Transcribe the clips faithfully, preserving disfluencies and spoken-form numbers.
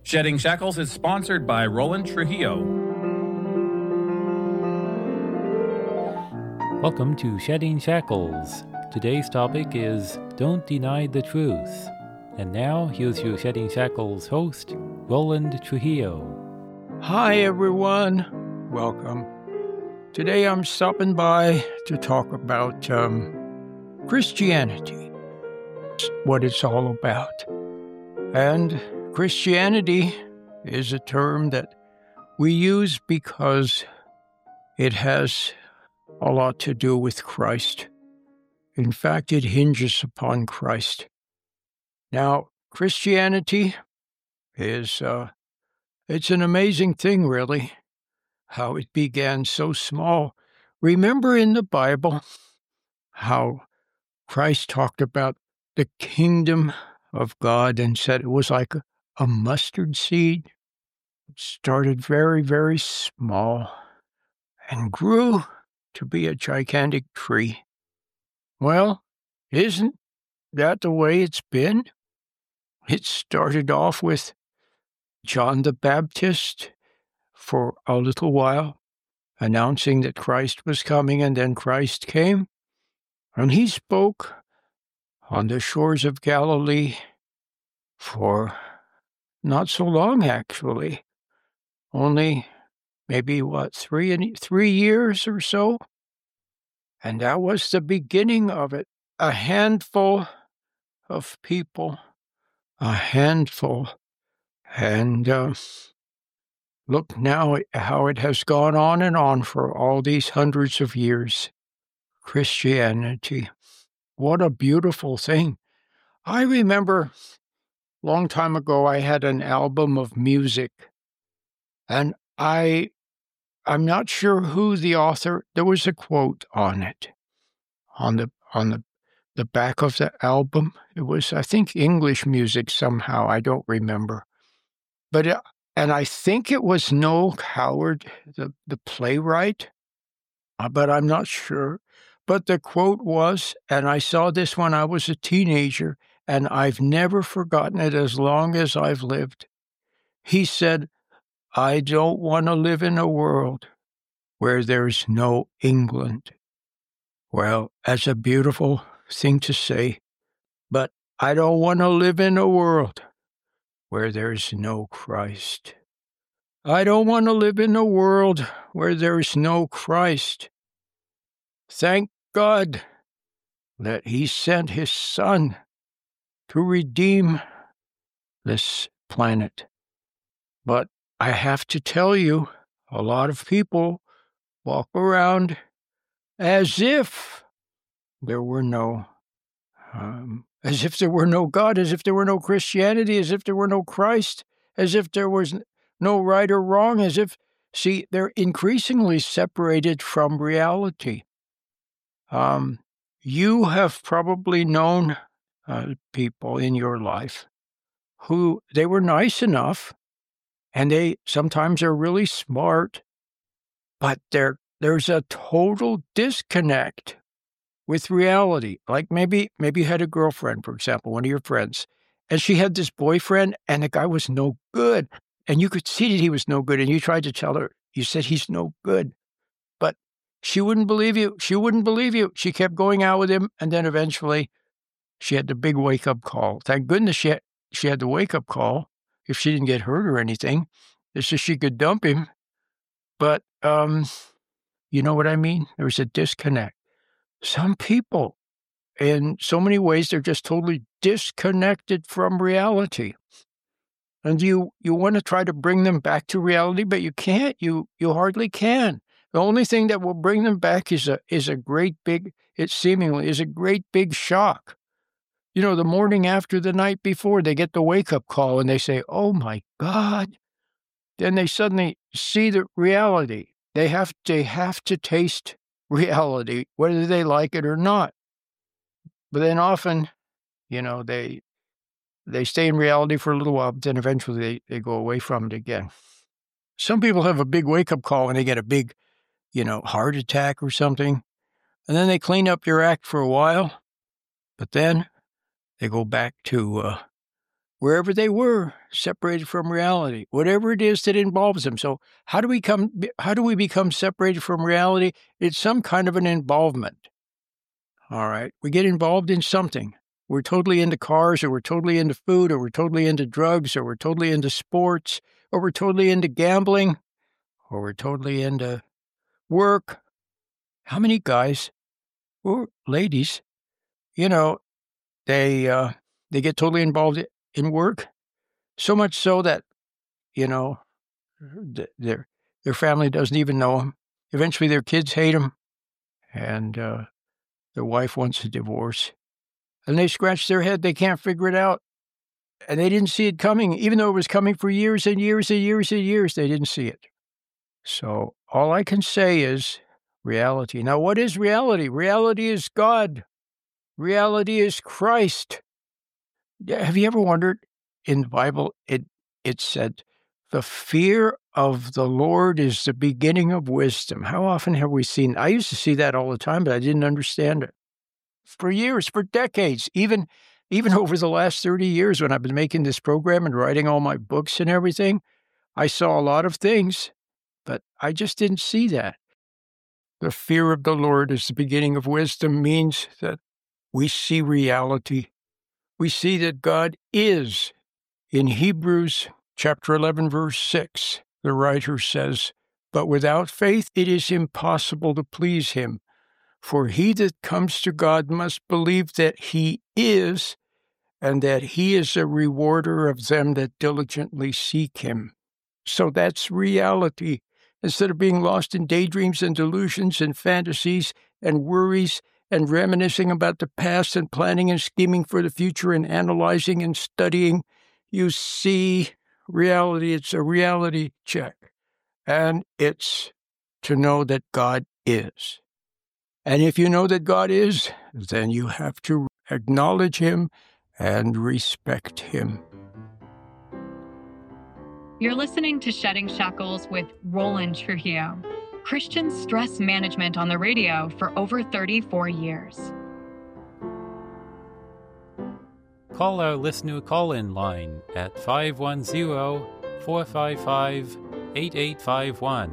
Shedding Shackles is sponsored by Roland Trujillo. Welcome to Shedding Shackles. Today's topic is Don't Deny the Truth. And now, here's your Shedding Shackles host, Roland Trujillo. Hi, everyone. Welcome. Today I'm stopping by to talk about um, Christianity, what it's all about. And Christianity is a term that we use because it has a lot to do with Christ. In fact, it hinges upon Christ. Now, Christianity is, uh, it's an amazing thing, really, how it began so small. Remember in the Bible how Christ talked about the kingdom of God and said it was like a, a mustard seed? It started very, very small and grew to be a gigantic tree. Well, isn't that the way it's been? It started off with John the Baptist for a little while, announcing that Christ was coming, and then Christ came, and he spoke on the shores of Galilee for not so long, actually. Only maybe, what, three, and three years or so? And that was the beginning of it. A handful of people, a handful. And uh, look now how it has gone on and on for all these hundreds of years. Christianity. What a beautiful thing. I remember a long time ago I had an album of music, and I, I'm not sure who the author, there was a quote on it, on the on the, the back of the album. It was, I think, English music somehow, I don't remember. But it, and I think it was Noel Coward, the, the playwright, uh, but I'm not sure. But the quote was, and I saw this when I was a teenager, and I've never forgotten it as long as I've lived. He said, I don't want to live in a world where there's no England. Well, that's a beautiful thing to say, but I don't want to live in a world where there's no Christ. I don't want to live in a world where there's no Christ. Thank God that He sent His Son to redeem this planet. But I have to tell you, a lot of people walk around as if there were no, um, as if there were no God, as if there were no Christianity, as if there were no Christ, as if there was no right or wrong, as if, see, they're increasingly separated from reality. Um, you have probably known uh, people in your life who, they were nice enough, and they sometimes are really smart, but there there's a total disconnect with reality. Like maybe maybe you had a girlfriend, for example, one of your friends, and she had this boyfriend, and the guy was no good, and you could see that he was no good, and you tried to tell her, you said he's no good, but she wouldn't believe you. She wouldn't believe you. She kept going out with him, and then eventually she had the big wake-up call. Thank goodness she had, she had the wake-up call if she didn't get hurt or anything. It's just she could dump him. But um, you know what I mean? There's a disconnect. Some people, in so many ways, they're just totally disconnected from reality. And you, you want to try to bring them back to reality, but you can't. You you hardly can. The only thing that will bring them back is a is a great big, it seemingly is a great big shock. You know, the morning after the night before, they get the wake-up call and they say, oh my God. Then they suddenly see the reality. They have, they have to taste reality, whether they like it or not. But then often, you know, they they stay in reality for a little while, but then eventually they, they go away from it again. Some people have a big wake-up call and they get a big, you know, heart attack or something, and then they clean up your act for a while, but then they go back to uh, wherever they were, separated from reality, whatever it is that involves them. So how do we come, how do we become separated from reality? It's some kind of an involvement. All right. We get involved in something. We're totally into cars, or we're totally into food, or we're totally into drugs, or we're totally into sports, or we're totally into gambling, or we're totally into work. How many guys or ladies, you know, they, uh, they get totally involved in work, so much so that, you know, their their family doesn't even know them. Eventually, their kids hate them, and uh, their wife wants a divorce. And they scratch their head; they can't figure it out, and they didn't see it coming, even though it was coming for years and years and years and years. They didn't see it. So all I can say is reality. Now, what is reality? Reality is God. Reality is Christ. Have you ever wondered, in the Bible, it it said, the fear of the Lord is the beginning of wisdom. How often have we seen? I used to see that all the time, but I didn't understand it. For years, for decades, even, even over the last thirty years when I've been making this program and writing all my books and everything, I saw a lot of things, but I just didn't see that. The fear of the Lord is the beginning of wisdom means that we see reality. We see that God is. In Hebrews chapter eleven, verse six, the writer says, "But without faith it is impossible to please him. For he that comes to God must believe that he is, and that he is a rewarder of them that diligently seek him." So that's reality. Instead of being lost in daydreams and delusions and fantasies and worries and reminiscing about the past and planning and scheming for the future and analyzing and studying, you see reality. It's a reality check. And it's to know that God is. And if you know that God is, then you have to acknowledge him and respect him. You're listening to Shedding Shackles with Roland Trujillo, Christian stress management on the radio for over thirty-four years. Call our listener call-in line at five one zero, four five five, eight eight five one.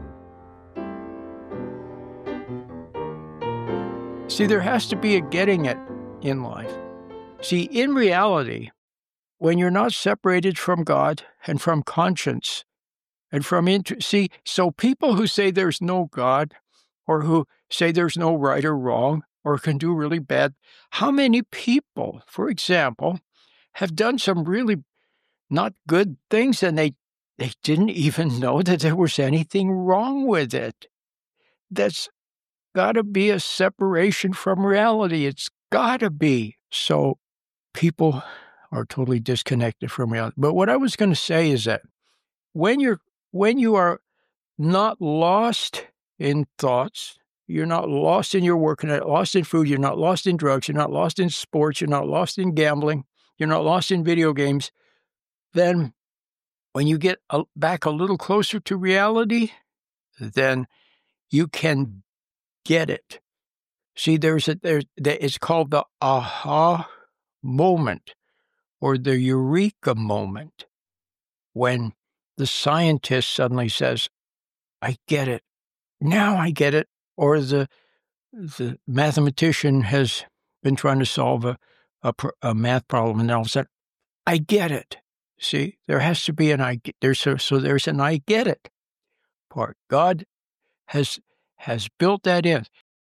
See, there has to be a getting it in life. See, in reality, when you're not separated from God and from conscience and from inter- see, so people who say there's no God, or who say there's no right or wrong, or can do really bad, how many people, for example, have done some really not good things, and they they didn't even know that there was anything wrong with it? That's got to be a separation from reality. It's got to be. So people are totally disconnected from reality. But what I was going to say is that when you're when you are not lost in thoughts, you're not lost in your work, you're not lost in food, you're not lost in drugs, you're not lost in sports, you're not lost in gambling, you're not lost in video games, then when you get a, back a little closer to reality, then you can get it. See, there's a there's it's called the aha moment, or the eureka moment, when the scientist suddenly says, "I get it. Now I get it." Or the the mathematician has been trying to solve a, a, a math problem, and all of a sudden, "I get it." See, there has to be an I get, there's so, so there's an I get it part. God has has built that in.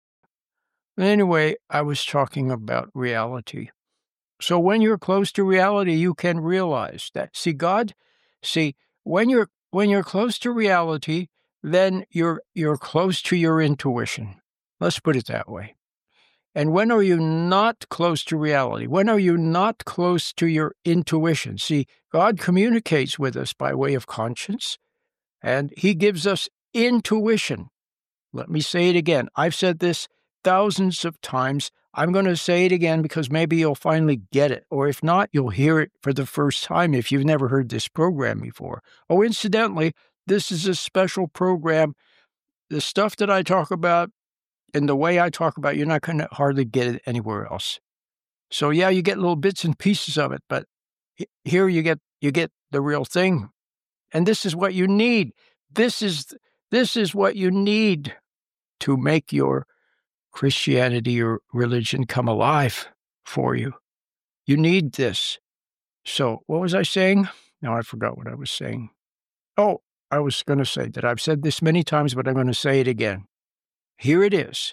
Anyway, I was talking about reality. So when you're close to reality, you can realize that. See, God, see, when you're when you're close to reality, then you're you're close to your intuition. Let's put it that way. And when are you not close to reality? When are you not close to your intuition? See, God communicates with us by way of conscience, and he gives us intuition. Let me say it again. I've said this thousands of times. I'm going to say it again because maybe you'll finally get it. Or if not, you'll hear it for the first time if you've never heard this program before. Oh, incidentally, this is a special program. The stuff that I talk about and the way I talk about, you're not going to hardly get it anywhere else. So yeah, you get little bits and pieces of it, but Here you get you get the real thing. And this is what you need. This is this is what you need to make your Christianity or religion come alive for you. You need this. So what was I saying? Now I forgot what I was saying. Oh, I was going to say that I've said this many times, but I'm going to say it again. Here it is.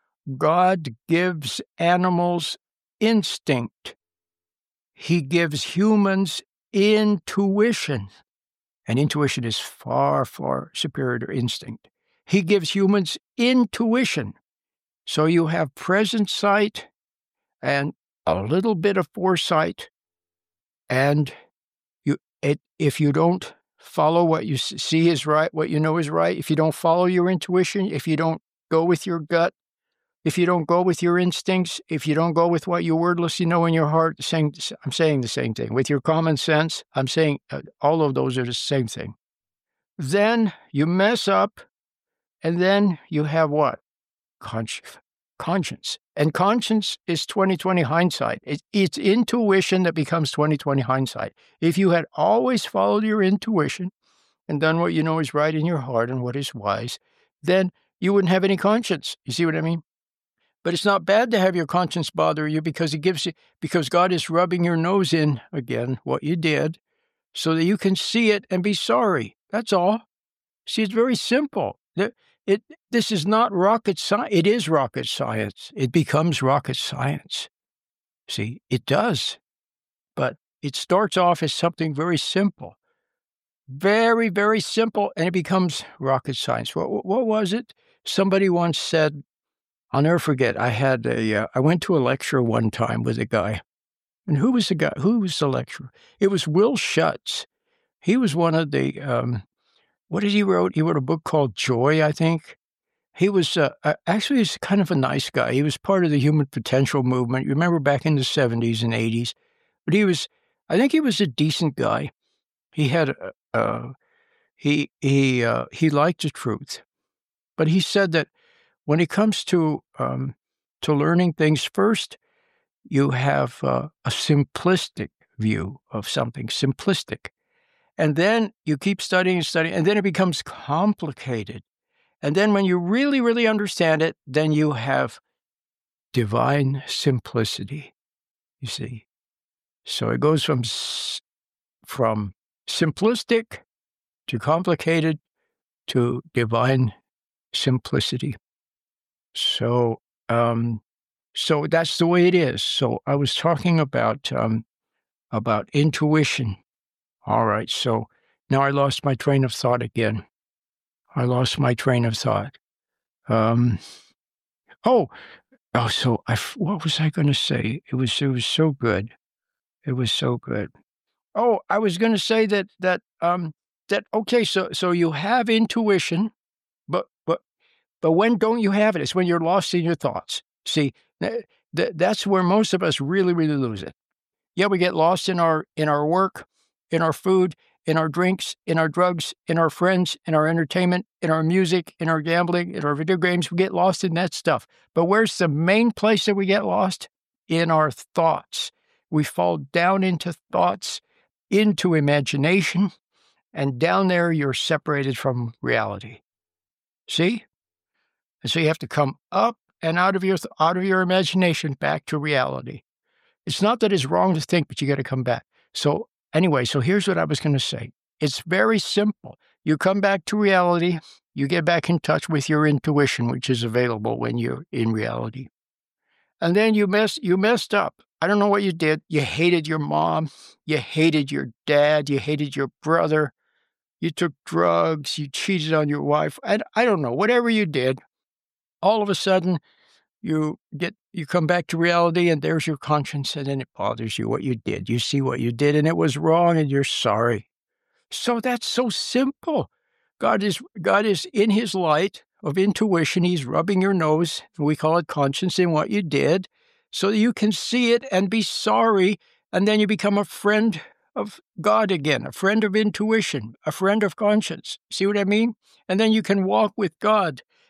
God gives animals instinct. He gives humans intuition. And intuition is far, far superior to instinct. He gives humans intuition. So you have present sight and a little bit of foresight. And you, it, if you don't follow what you see is right, what you know is right, if you don't follow your intuition, if you don't go with your gut, if you don't go with your instincts, if you don't go with what you wordlessly know in your heart, saying, I'm saying the same thing. With your common sense, I'm saying uh, all of those are the same thing. Then you mess up, and then you have what? Consci- conscience. And conscience is twenty twenty hindsight. It, it's intuition that becomes twenty twenty hindsight. If you had always followed your intuition and done what you know is right in your heart and what is wise, then you wouldn't have any conscience. You see what I mean? But it's not bad to have your conscience bother you because it gives you, because God is rubbing your nose in again, what you did, so that you can see it and be sorry. That's all. See, it's very simple. It, it, this is not rocket science. It is rocket science. It becomes rocket science. See, it does. But it starts off as something very simple. Very, very simple, and it becomes rocket science. What, what was it? Somebody once said, I'll never forget, I had a, uh, I went to a lecture one time with a guy. And who was the guy? Who was the lecturer? It was Will Schutz. He was one of the, um, what did he wrote? He wrote a book called Joy, I think. He was, uh, actually, he's kind of a nice guy. He was part of the human potential movement. You remember back in the seventies and eighties. But he was, I think he was a decent guy. He had, uh, he, he, uh, he liked the truth. But he said that when it comes to um, to learning things, first, you have uh, a simplistic view of something, simplistic. And then you keep studying and studying, and then it becomes complicated. And then when you really, really understand it, then you have divine simplicity, you see. So it goes from, from simplistic to complicated to divine simplicity. So, um, so that's the way it is. So I was talking about, um, about intuition. All right. So now I lost my train of thought again. I lost my train of thought. Um, oh, oh, so I, what was I going to say? It was, it was so good. It was so good. Oh, I was going to say that, that, um, that, okay. So, so you have intuition, but, but, But when don't you have it? It's when you're lost in your thoughts. See, th- th- that's where most of us really, really lose it. Yeah, we get lost in our in our work, in our food, in our drinks, in our drugs, in our friends, in our entertainment, in our music, in our gambling, in our video games. We get lost in that stuff. But where's the main place that we get lost? In our thoughts. We fall down into thoughts, into imagination, and down there you're separated from reality. See? And so you have to come up and out of your out of your imagination back to reality. It's not that it's wrong to think, but you got to come back. So anyway, so here's what I was going to say. It's very simple. You come back to reality. You get back in touch with your intuition, which is available when you're in reality. And then you mess you messed up. I don't know what you did. You hated your mom. You hated your dad. You hated your brother. You took drugs. You cheated on your wife. I, I don't know. Whatever you did. All of a sudden, you get you come back to reality, and there's your conscience, and then it bothers you what you did. You see what you did, and it was wrong, and you're sorry. So that's so simple. God is God is in His light of intuition. He's rubbing your nose. We call it conscience in what you did, so that you can see it and be sorry, and then you become a friend of God again, a friend of intuition, a friend of conscience. See what I mean? And then you can walk with God.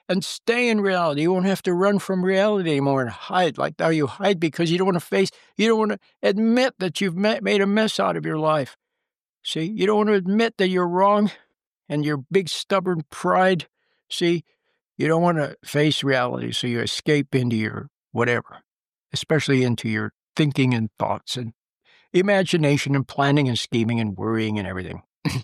and stay in reality. You won't have to run from reality anymore and hide. Like now you hide because you don't want to face, you don't want to admit that you've made a mess out of your life. See, you don't want to admit that you're wrong and your big stubborn pride. See, you don't want to face reality, so you escape into your whatever, especially into your thinking and thoughts and imagination and planning and scheming and worrying and everything.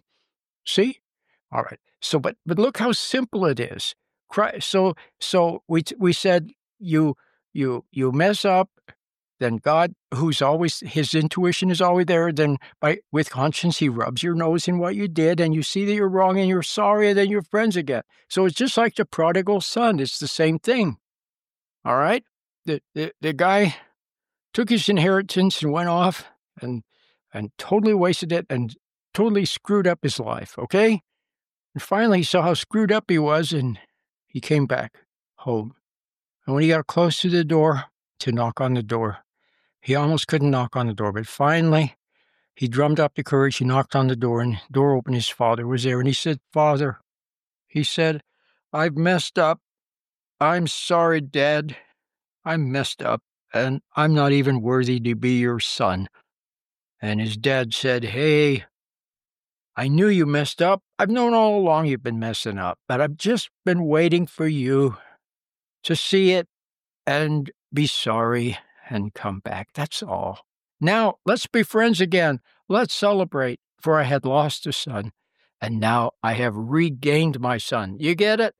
See? All right. So, but but look how simple it is. So so we we said you you you mess up, then God, who's always, his intuition is always there. Then by with conscience, he rubs your nose in what you did, and you see that you're wrong, and you're sorry, and then you're friends again. So it's just like the prodigal son. It's the same thing. All right. The the the guy took his inheritance and went off and and totally wasted it and totally screwed up his life. Okay. And finally, he saw how screwed up he was, and he came back home. And when he got close to the door to knock on the door, he almost couldn't knock on the door, but finally, he drummed up the courage. He knocked on the door, and the door opened. His father was there, and he said, "Father," he said, "I've messed up. I'm sorry, Dad. I'm messed up, and I'm not even worthy to be your son." And his dad said, "Hey, I knew you messed up. I've known all along you've been messing up, but I've just been waiting for you to see it and be sorry and come back. That's all. Now, let's be friends again. Let's celebrate, for I had lost a son, and now I have regained my son." You get it?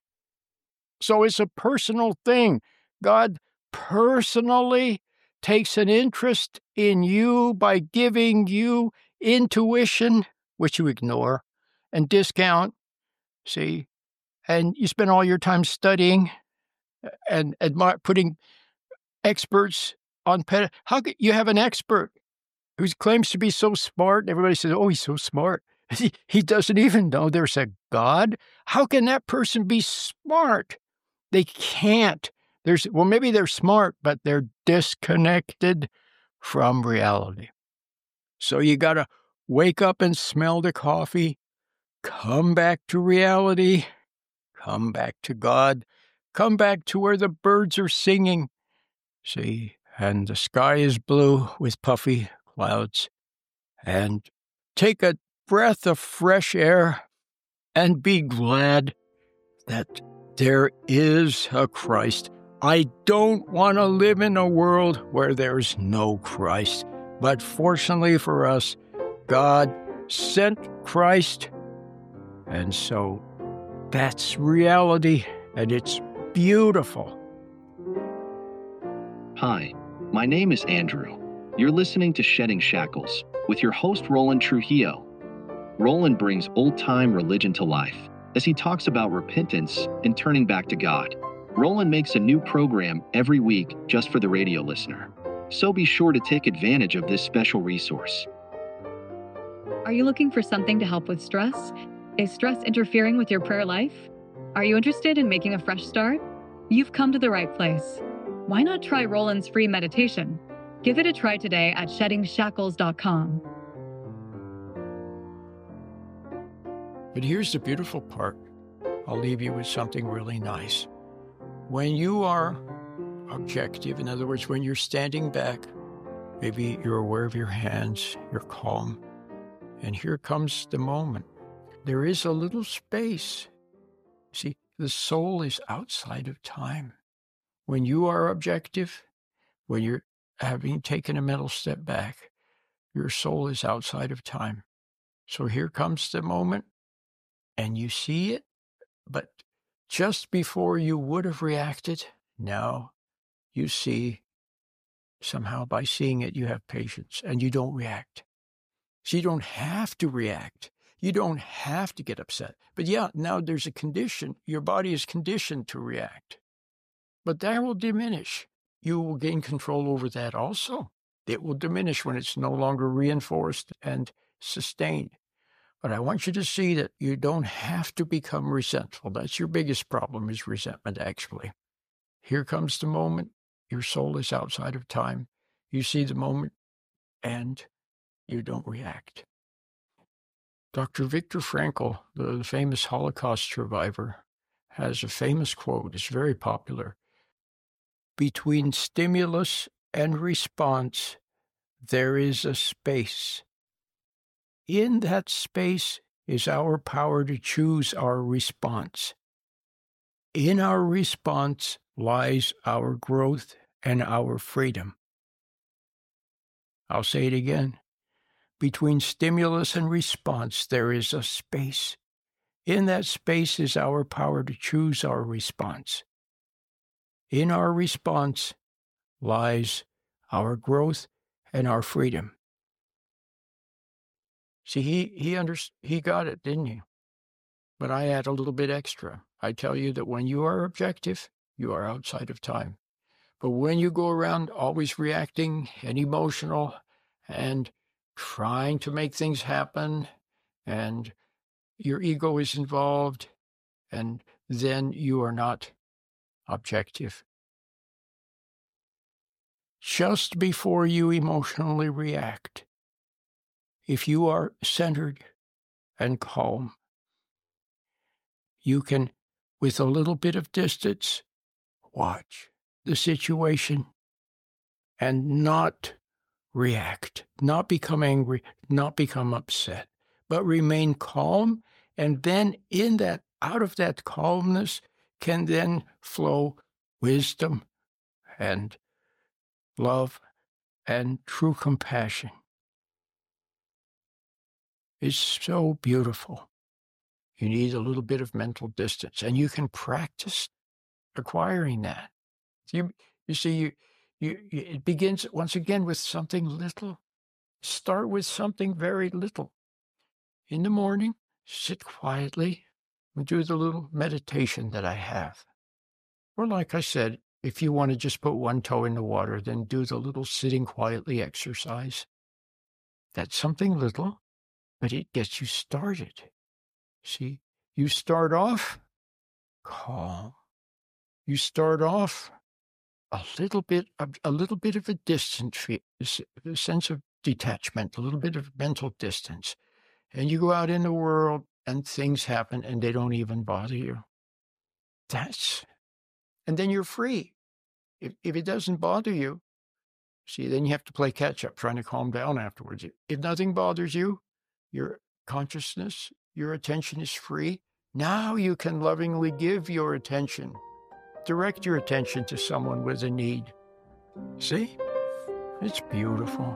So it's a personal thing. God personally takes an interest in you by giving you intuition, which you ignore and discount, see, and you spend all your time studying and admire, putting experts on ped. How could you have an expert who claims to be so smart? And everybody says, "Oh, he's so smart." He, he doesn't even know there's a God. How can that person be smart? They can't. There's well, maybe they're smart, but they're disconnected from reality. So you got to wake up and smell the coffee, come back to reality, come back to God, come back to where the birds are singing, see, and the sky is blue with puffy clouds, and take a breath of fresh air and be glad that there is a Christ. I don't want to live in a world where there's no Christ, but fortunately for us, God sent Christ, and so that's reality, and it's beautiful. Hi, my name is Andrew. You're listening to Shedding Shackles with your host, Roland Trujillo. Roland brings old-time religion to life as he talks about repentance and turning back to God. Roland makes a new program every week just for the radio listener, so be sure to take advantage of this special resource. Are you looking for something to help with stress? Is stress interfering with your prayer life? Are you interested in making a fresh start? You've come to the right place. Why not try Roland's free meditation? Give it a try today at shedding shackles dot com. But here's the beautiful part. I'll leave you with something really nice. When you are objective, in other words, when you're standing back, maybe you're aware of your hands, you're calm, and here comes the moment. There is a little space. See, the soul is outside of time. When you are objective, when you're having taken a mental step back, your soul is outside of time. So here comes the moment, and you see it, but just before you would have reacted, now you see, somehow by seeing it, you have patience, and you don't react. So you don't have to react. You don't have to get upset. But yeah, now there's a condition. Your body is conditioned to react. But that will diminish. You will gain control over that also. It will diminish when it's no longer reinforced and sustained. But I want you to see that you don't have to become resentful. That's your biggest problem, is resentment, actually. Here comes the moment. Your soul is outside of time. You see the moment, and you don't react. Doctor Viktor Frankl, the famous Holocaust survivor, has a famous quote. It's very popular. Between stimulus and response, there is a space. In that space is our power to choose our response. In our response lies our growth and our freedom. I'll say it again. Between stimulus and response, there is a space. In that space is our power to choose our response. In our response lies our growth and our freedom. See, he he under, he got it, didn't he? But I add a little bit extra. I tell you that when you are objective, you are outside of time. But when you go around always reacting and emotional and trying to make things happen, and your ego is involved, and then you are not objective. Just before you emotionally react, if you are centered and calm, you can, with a little bit of distance, watch the situation and not react, not become angry, not become upset, but remain calm. And then in that, out of that calmness can then flow wisdom and love and true compassion. It's so beautiful. You need a little bit of mental distance, and you can practice acquiring that. You, you see, you, you, you, it begins once again with something little. Start with something very little. In the morning, sit quietly and do the little meditation that I have. Or like I said, if you want to just put one toe in the water, then do the little sitting quietly exercise. That's something little, but it gets you started. See, you start off calm. You start off a little bit, of, a little bit of a distant a sense of detachment, a little bit of mental distance, and you go out in the world and things happen and they don't even bother you. That's, and then you're free. If if it doesn't bother you, see, then you have to play catch up, trying to calm down afterwards. If nothing bothers you, your consciousness, your attention is free. Now you can lovingly give your attention. Direct your attention to someone with a need. See? It's beautiful.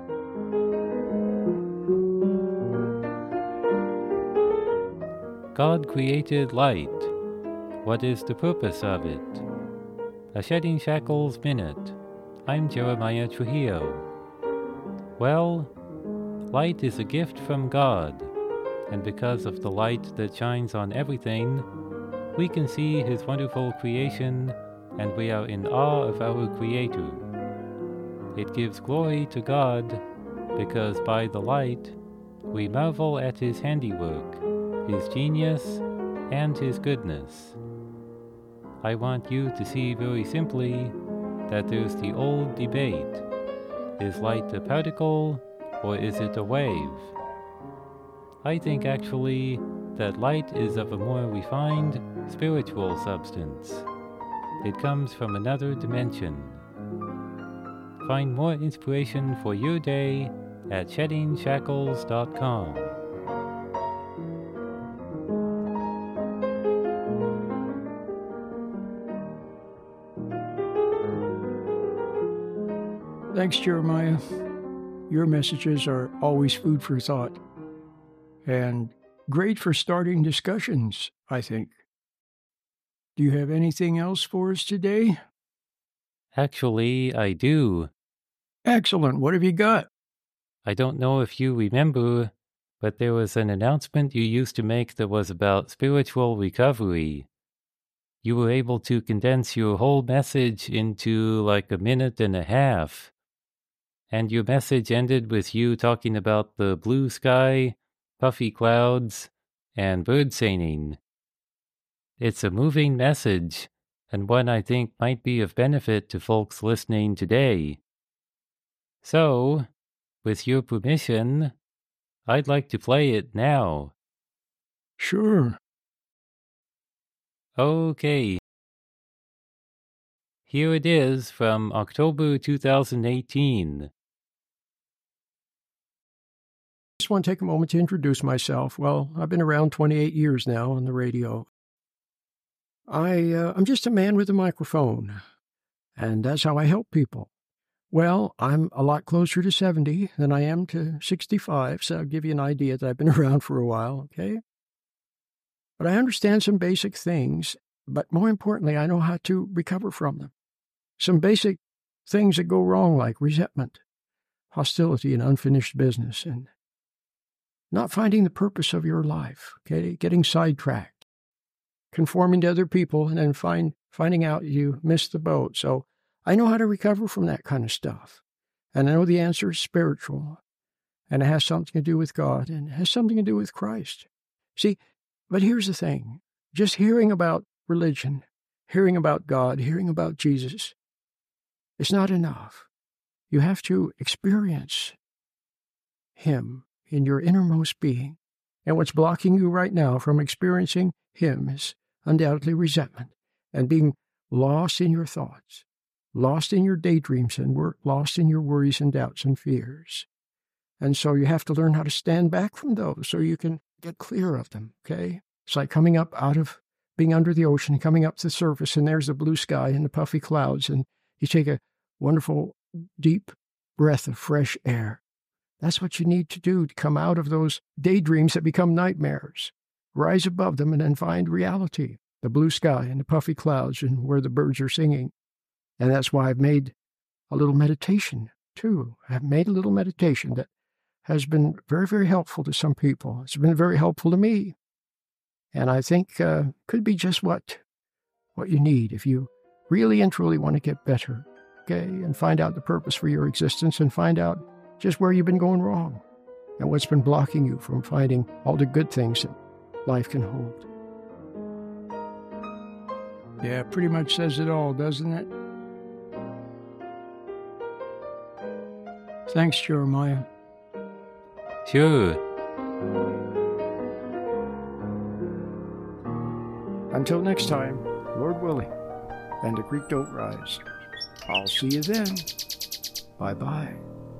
God created light. What is the purpose of it? A Shedding Shackles Minute. I'm Jeremiah Trujillo. Well, light is a gift from God, and because of the light that shines on everything, we can see His wonderful creation, and we are in awe of our Creator. It gives glory to God, because by the light, we marvel at His handiwork, His genius, and His goodness. I want you to see very simply that there's the old debate. Is light a particle, or is it a wave? I think actually that light is of a more refined, spiritual substance. It comes from another dimension. Find more inspiration for your day at shedding shackles dot com. Thanks, Jeremiah. Your messages are always food for thought and great for starting discussions, I think. Do you have anything else for us today? Actually, I do. Excellent. What have you got? I don't know if you remember, but there was an announcement you used to make that was about spiritual recovery. You were able to condense your whole message into like a minute and a half. And your message ended with you talking about the blue sky, puffy clouds, and bird singing. It's a moving message, and one I think might be of benefit to folks listening today. So, with your permission, I'd like to play it now. Sure. Okay. Here it is from October two thousand eighteen. I just want to take a moment to introduce myself. Well, I've been around twenty-eight years now on the radio. I, uh, I'm just a man with a microphone, and that's how I help people. Well, I'm a lot closer to seventy than I am to sixty-five, so I'll give you an idea that I've been around for a while, okay? But I understand some basic things, but more importantly, I know how to recover from them. Some basic things that go wrong, like resentment, hostility, and unfinished business, and not finding the purpose of your life, okay? Getting sidetracked, conforming to other people, and then find, finding out you missed the boat. So I know how to recover from that kind of stuff. And I know the answer is spiritual, and it has something to do with God, and it has something to do with Christ. See, but here's the thing. Just hearing about religion, hearing about God, hearing about Jesus, it's not enough. You have to experience Him in your innermost being. And what's blocking you right now from experiencing Him is undoubtedly resentment and being lost in your thoughts, lost in your daydreams, and wor- lost in your worries and doubts and fears. And so you have to learn how to stand back from those so you can get clear of them, okay? It's like coming up out of being under the ocean, coming up to the surface, and there's the blue sky and the puffy clouds, and you take a wonderful, deep breath of fresh air. That's what you need to do to come out of those daydreams that become nightmares. Rise above them and then find reality, the blue sky and the puffy clouds and where the birds are singing. And that's why I've made a little meditation, too. I've made a little meditation that has been very, very helpful to some people. It's been very helpful to me. And I think uh, could be just what, what you need if you really and truly want to get better, okay, and find out the purpose for your existence and find out just where you've been going wrong and what's been blocking you from finding all the good things that life can hold. Yeah, pretty much says it all, doesn't it? Thanks, Jeremiah. Sure. Until next time, Lord willing, and the creek don't rise. I'll see you then. Bye-bye.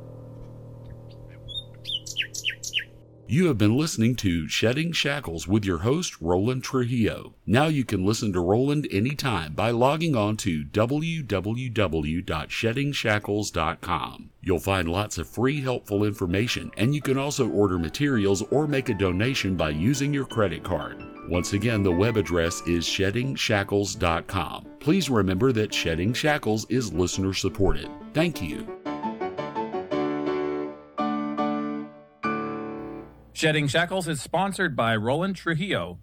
You have been listening to Shedding Shackles with your host, Roland Trujillo. Now you can listen to Roland anytime by logging on to w w w dot shedding shackles dot com. You'll find lots of free, helpful information, and you can also order materials or make a donation by using your credit card. Once again, the web address is shedding shackles dot com. Please remember that Shedding Shackles is listener supported. Thank you. Shedding Shackles is sponsored by Roland Trujillo.